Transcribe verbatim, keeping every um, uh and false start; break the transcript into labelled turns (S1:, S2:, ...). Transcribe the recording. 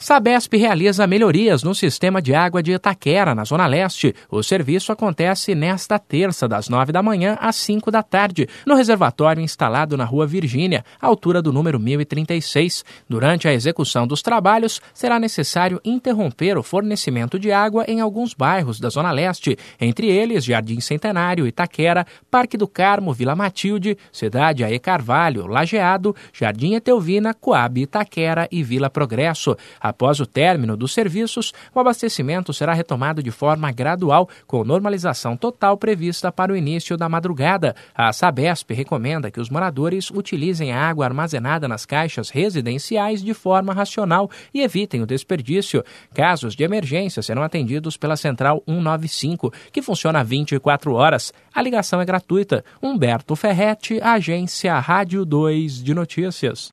S1: Sabesp realiza melhorias no sistema de água de Itaquera, na Zona Leste. O serviço acontece nesta terça, das nove da manhã às cinco da tarde, no reservatório instalado na Rua Virgínia, altura do número mil e trinta e seis. Durante a execução dos trabalhos, será necessário interromper o fornecimento de água em alguns bairros da Zona Leste, entre eles Jardim Centenário, Itaquera, Parque do Carmo, Vila Matilde, Cidade Aê Carvalho, Lajeado, Jardim Etelvina, Coab, Itaquera e Vila Progresso. Após o término dos serviços, o abastecimento será retomado de forma gradual, com normalização total prevista para o início da madrugada. A Sabesp recomenda que os moradores utilizem a água armazenada nas caixas residenciais de forma racional e evitem o desperdício. Casos de emergência serão atendidos pela Central cento e noventa e cinco, que funciona vinte e quatro horas. A ligação é gratuita. Humberto Ferretti, Agência Rádio dois de Notícias.